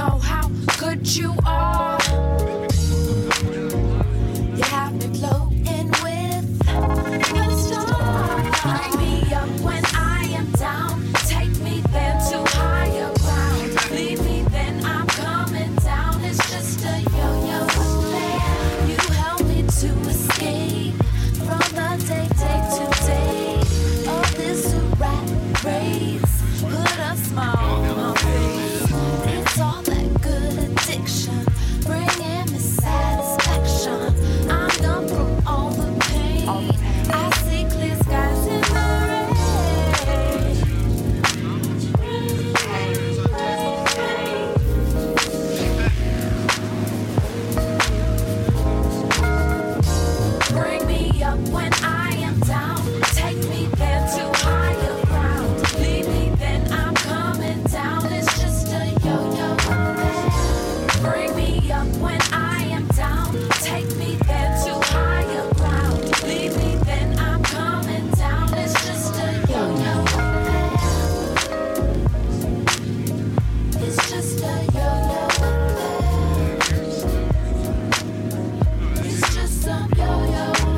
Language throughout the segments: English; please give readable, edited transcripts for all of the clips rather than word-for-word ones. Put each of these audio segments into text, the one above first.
know how good you are. You have me floating with the stars. Bring me up when I am down. Take me there to higher ground. Leave me, then I'm coming down. It's just a yo-yo affair. You help me to escape from the day to day of this rat race. Put a smile on my face. It's all that good addiction, bringing me satisfaction. I'm numb from all the pain. I see clear skies in the rain. Bring me up when I am down. Take me there to higher ground. Leave me, then I'm coming down. It's just a yo-yo affair. Bring me up when I am down. Take me there to higher ground. Leave me, then I'm coming down. It's just a yo-yo affair. It's just a yo-yo affair. It's just some yo-yo affair.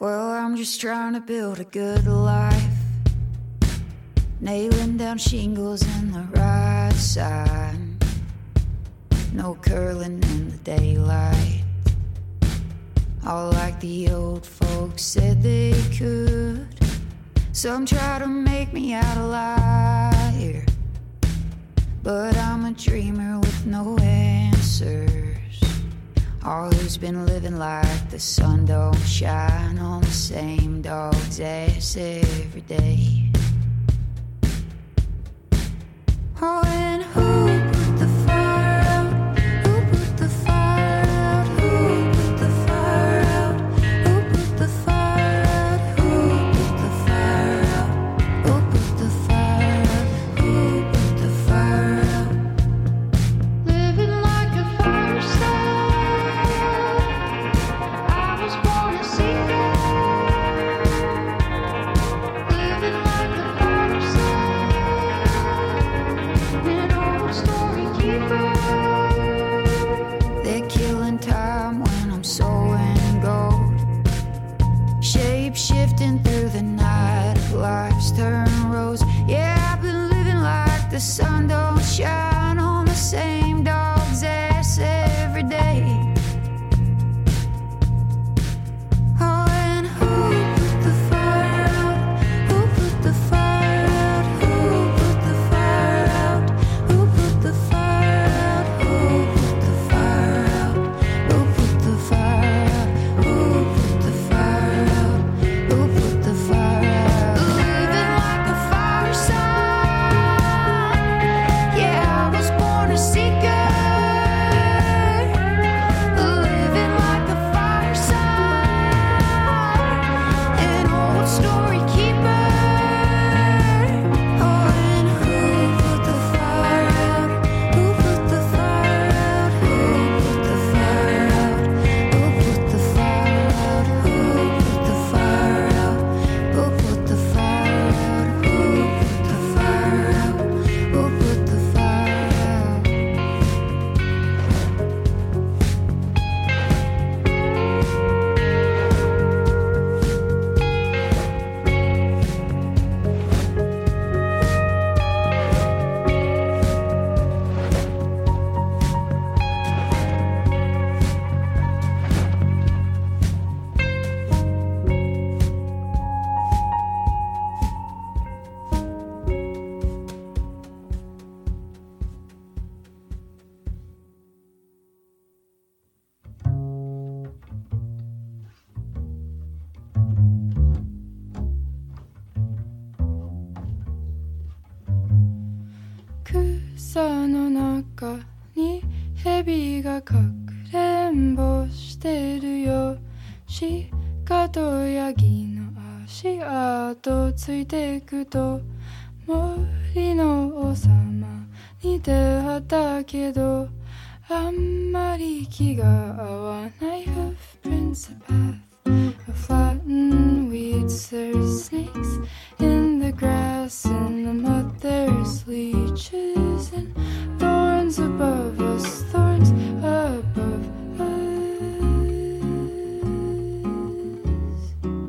Well, I'm just trying to build a good life, nailing down shingles in the right side, no curling in the daylight, all like the old folks said they could. Some try to make me out a liar, but I'm a dreamer with no answers. All who's been living like the sun don't shine on the same dog's ass every day. Oh, and who put the fire out? Who put the fire out? Who put the fire out? Who put the fire out? Who put the fire out? Who put the fire out? Who put the fire out? Living like a fire star, I was born a seeker. Living like a fire star, an old story keeper. They're killing time when I'm sowing gold, shape shifting through the night of life's turn rose. Yeah, I've been living like the sun don't shine on the same dog's ass every day. Oh, and who put the fire out? Who put the fire out? Who put the fire out? Who put the fire out? Who put the fire out? Who put the fire out? Who put the fire out? Who put the fire out? Living like a fire sign. Yeah, I was born a seeker. Living like a fire sign, an old story keeper. Oh, and who put the fire out? Who put the fire out? Who put the fire out? Who put the fire out? Who put the fire out? Who put the fire out? Who put the fire out? Who put the fire out? 草の中に蛇がかくれんぼしてるよ。鹿とヤギの足跡ついてくと森の王様に出会ったけどあんまり気が合わない Hoofprints a path of flattened weeds. There's snakes in the grass and the mud. There's leeches and thorns above us, thorns above us.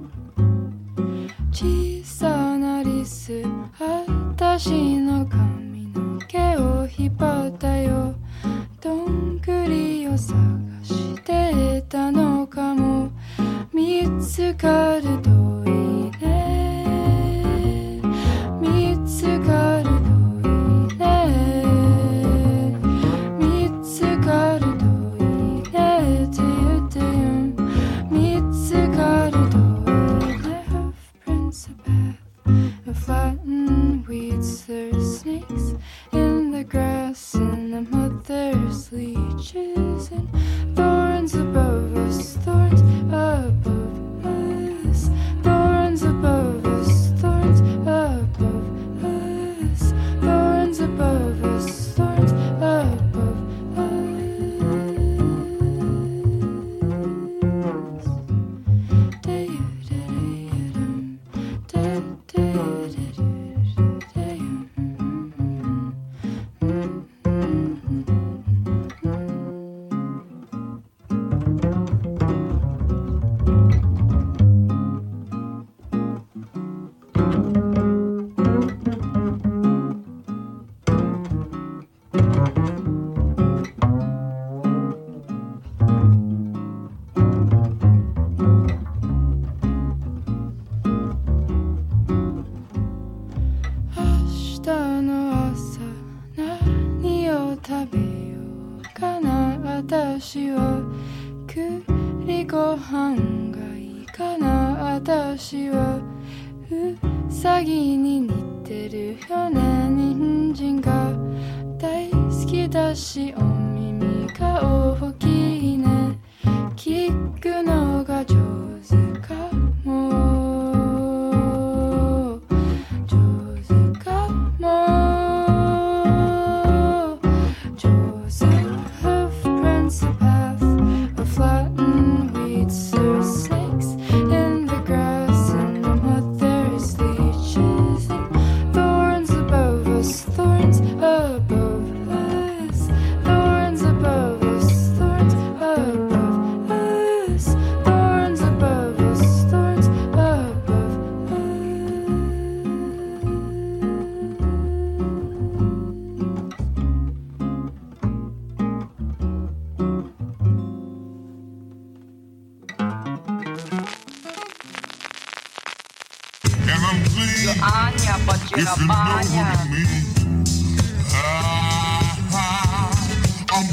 小さなリス、私の髪の毛を引っ張ったよ。どんぐりを探してたのかも。見つかるといいね。見つかるといいね。見つかるといいねって言ってよ。見つかるといいね。Hoofprints a path of flattened weeds. There's snakes in the grass and the mud. There's leeches and thorns above us, thorns above us. 私はウサギに似てるよね。人参が大好きだしお耳が大きいね。聞くのが上手かも上手かも上手 Footprints a path of flattened weeds or snakes in the grass and what there is leeches and thorns above us, thorns above us, thorns above us, thorns above us, thorns above us, thorns above us. And I'm pleased You're Anya, but you're if not you know Anya. what I mean. I'm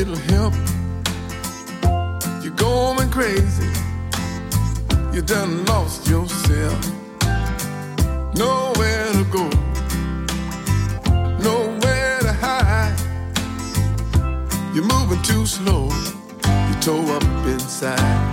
little help. You're going crazy. You done lost yourself. Nowhere to go, nowhere to hide. You're moving too slow. You're toe up inside.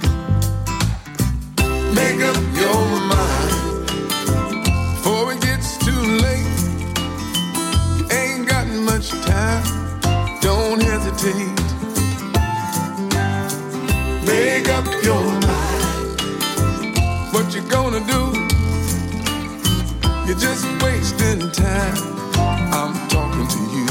Make up your mind before it gets too late. You ain't got much time. Don't hesitate. Make up your mind. What you gonna do? You're just wasting time. I'm talking to you.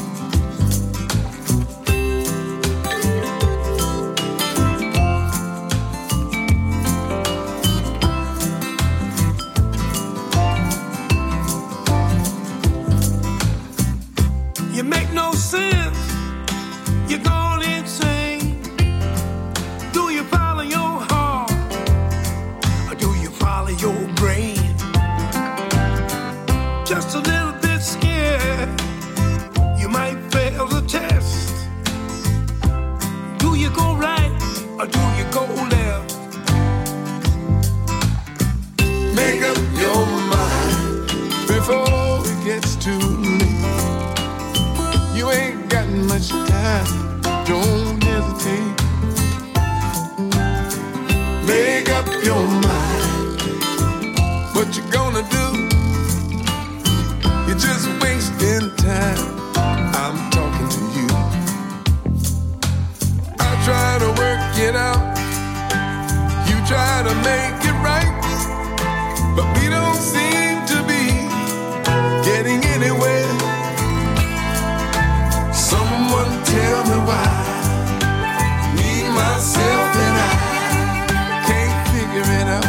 You make no sense. You're going insane. Do you follow your heart or do you follow your brain? Just a little bit scared. You might fail the test. Do you go right or do you go left? Make up your mind before it gets too late. You ain't got much time. Don't hesitate. Make up your mind. What you gonna do? You're just wasting time. I'm talking to you. I try to work it out. You try to make it right. But we don't seem to be getting anywhere. Someone tell me why. Me, myself, and I can't figure it out.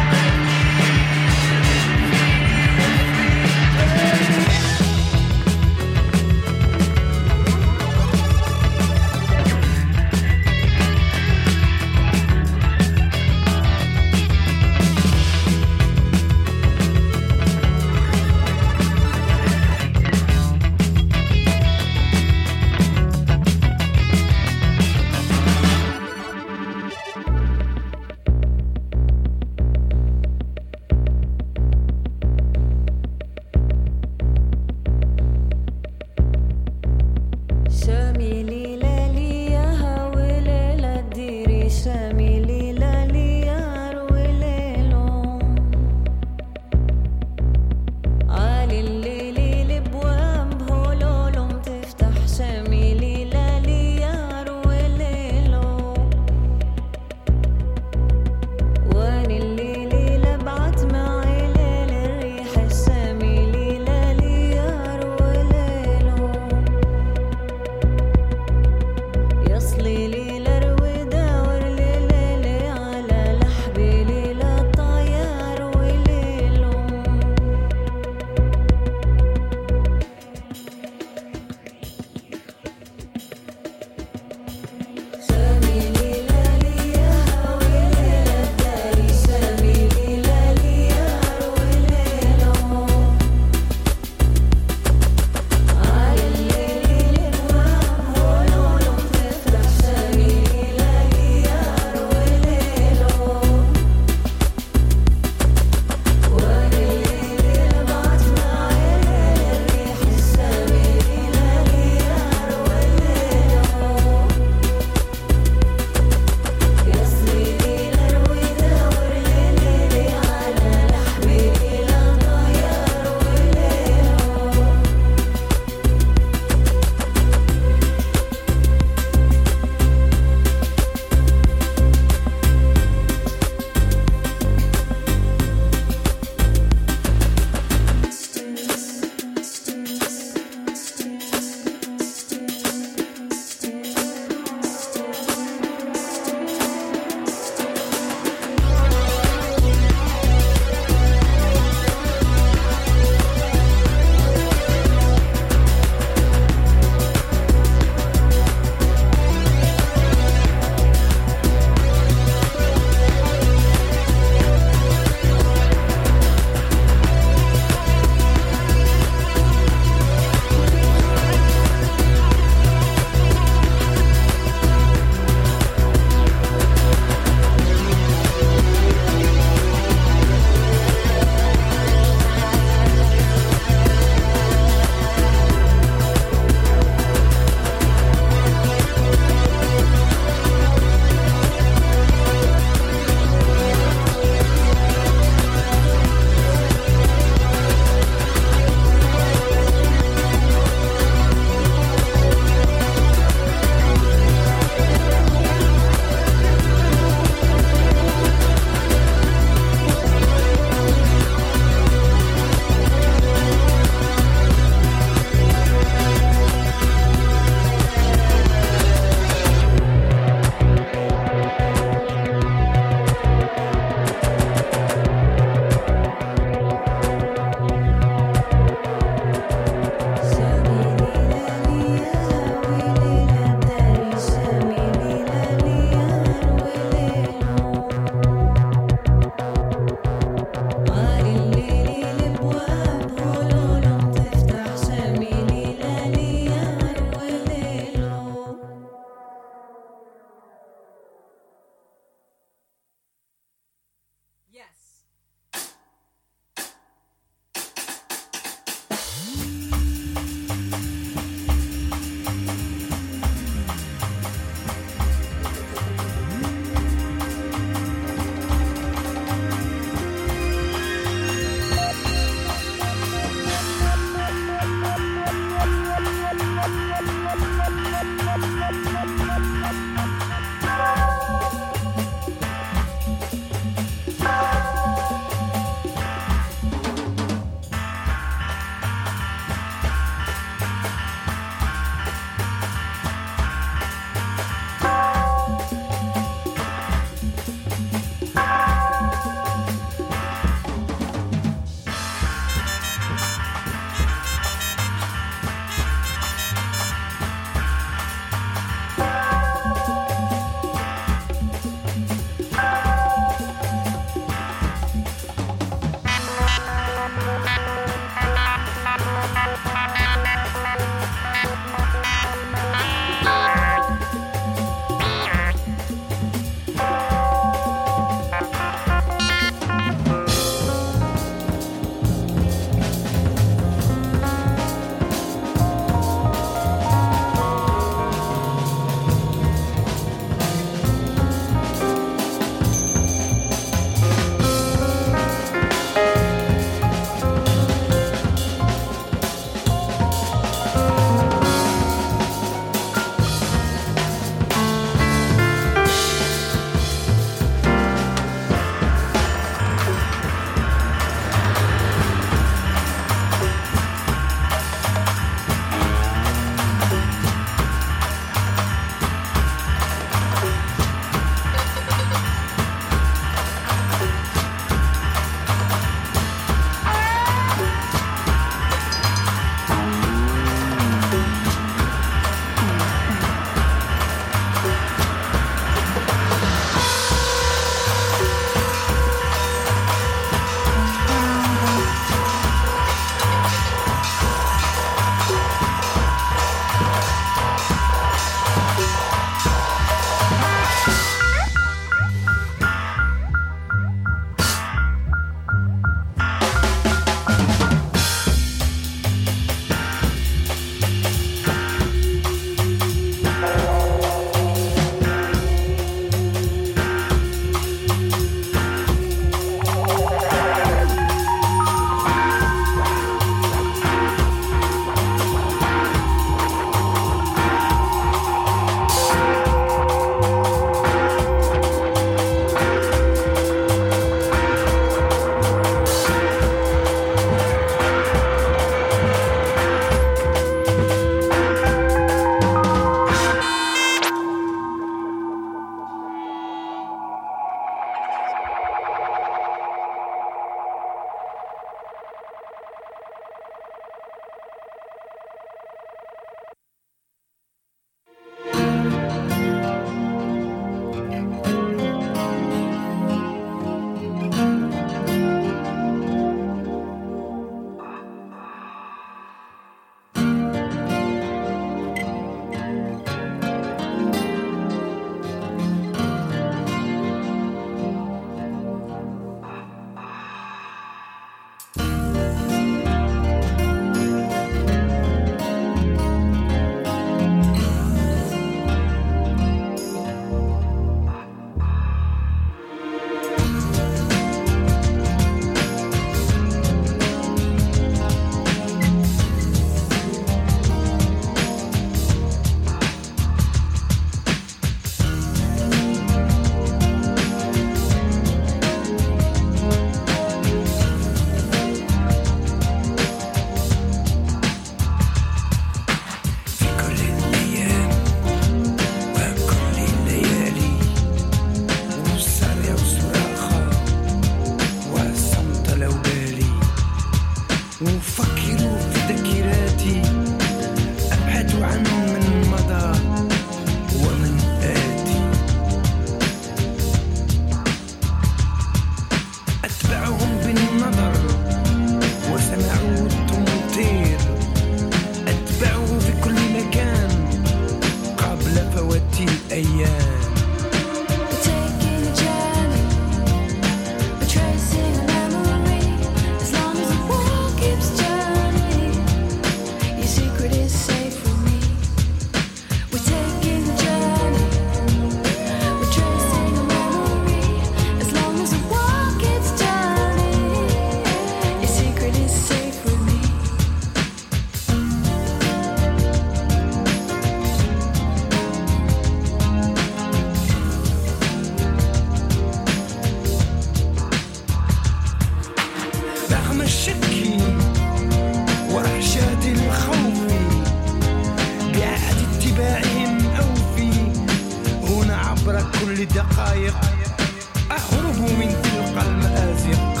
باتباعهم أوفي هنا عبر كل دقائق أهرب من تلك المآزق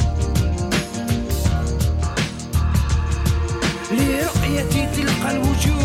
لرؤية تلك الوجوه